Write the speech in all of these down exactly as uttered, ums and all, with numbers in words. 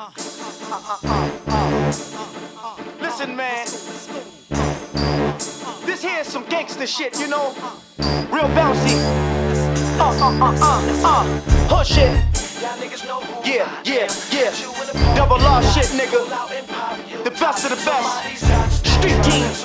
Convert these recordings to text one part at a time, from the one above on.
Listen, man. This here is some gangster shit, you know? Real bouncy. Uh, uh, uh, uh, uh. Hood shit. Yeah, yeah, yeah. Double R shit, nigga. The best of the best. Street teams.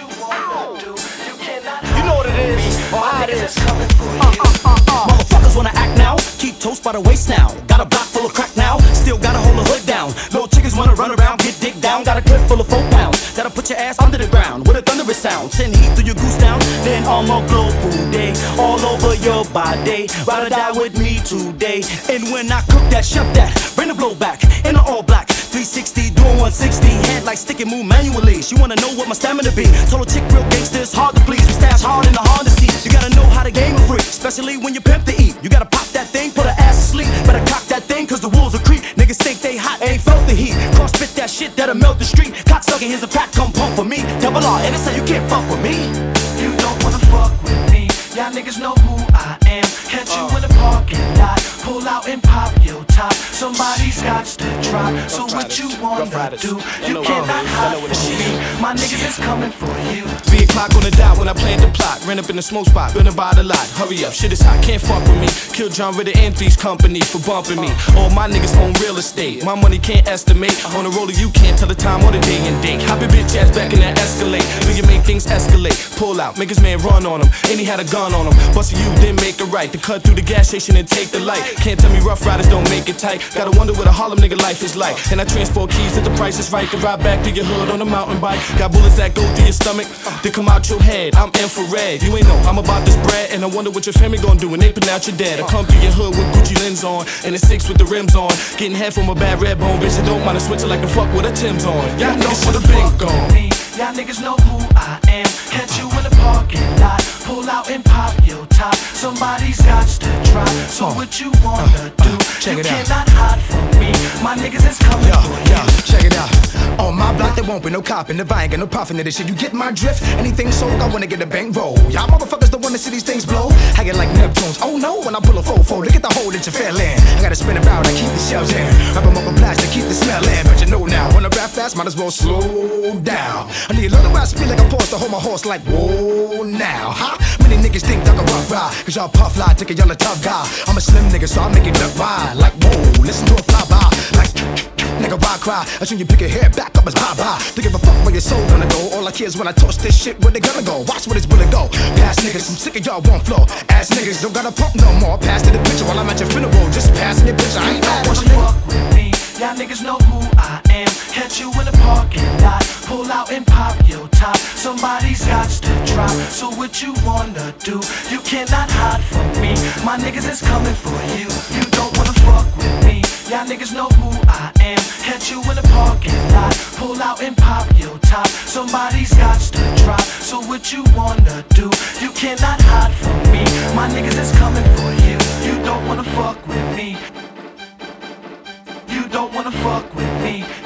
You know what it is, or how it is. Uh, uh, uh, uh. Motherfuckers wanna act now, keep toast by the waist now. Got a block full of crack now, still gotta hold the hood down. Little chickens wanna run around, get dick down. Got a clip full of four pounds, that'll put your ass under the ground with a thunderous sound. Send heat through your goose down, then I'ma blow food day all over your body. Ride or die with me today. And when I cook that, chef that, bring the blow back in the all black. three sixty, doing one sixty, head like stick and move manually. She wanna know what my stamina be. Told a chick real gangster, it's hard to please. We stash hard in the Honda seats. You gotta know how to game a freak, especially when you pimp to eat. You gotta pop that thing, put her ass to sleep. Better cock that thing, cause the wolves will creep. Niggas think they hot, ain't felt the heat. Cross spit that shit that'll melt the street. Cocksucking, here's a pack, come pump for me. Double R, and it's how you can't fuck with me. You don't wanna fuck with me. Y'all niggas know who I am. Catch you in the parking lot, pull out and pop your top. Somebody's got to try. So what you wanna do? You cannot hide from me. My niggas is coming for you. Three o'clock on the dot when I plan to plot. Ran up in the smoke spot, gonna buy the lot. Hurry up, shit is hot, can't fuck with me. Kill John Ritter and Three's Company for bumping me. All my niggas own real estate. My money can't estimate. On the roller you can't tell the time or the day and date. Hop your bitch ass back in that Escalade. Do you make things escalate? Pull out, make his man run on him. And he had a gun on him. Bustin' you, then make it right. To cut through the gas station and take the light. Can't tell me rough riders don't make it tight. Gotta wonder what a Harlem nigga life is like. And I transport keys if the price is right. To ride back to your hood on a mountain bike. Got bullets that go through your stomach, they come out your head. I'm infrared, you ain't know I'm about this bread. And I wonder what your family gon' do when they pronounce your dad. I come through your hood with Gucci lens on, and a six with the rims on. Getting head from a bad red bone, bitch, I don't mind a switcher like the fuck with a Tim's on. Y'all niggas should've been gone. Y'all niggas know who I am. Catch you in the parking lot, pull out and pop your top. Somebody's got to try. So what you wanna do? Check you it out. cannot hide from me. My niggas is coming Yo, for yo, you. check it out. On my block there won't be no copping. If I ain't got no profit in this shit, you get my drift. Anything sold, I wanna get a bank roll. Y'all motherfuckers don't wanna see these things blow. I get like Neptunes. Oh no, when I pull a fofo, look at the hole that you fell in. I gotta spin around, I keep the shells in. Wrap them up in plastic, keep the smell in. But you know now, when I rap fast, might as well slow down. I need a little rap speed like a pause to hold my horse like whoa now, huh? Many niggas think I can rough ride, cause y'all puff lie, take y'all a tough guy. I'm a slim nigga, so I make it look wide. Like whoa, listen to a fly by. Like nigga, why cry? As soon you pick your hair back up as bye bye. They give a fuck where your soul gonna go. All I care is when I toss this shit, where they gonna go. Watch where this bullet go. Pass niggas, I'm sick of y'all one floor. Ass niggas don't gotta pump no more. Pass to the picture while I'm at your funeral. Just passing your picture, I ain't mad with you, nigga. Fuck with me. Y'all niggas know who I am. Catch you in the parking lot, pull out and pop your top. Somebody's got to try. So what you wanna do? You cannot hide from me. My niggas is coming for you. You don't wanna fuck with me. Y'all niggas know who I am. Catch you in the parking lot, pull out and pop your top. Somebody's got to try. So what you wanna do? You cannot hide from me. My niggas is coming for you. You don't wanna fuck with me. You don't wanna fuck with me.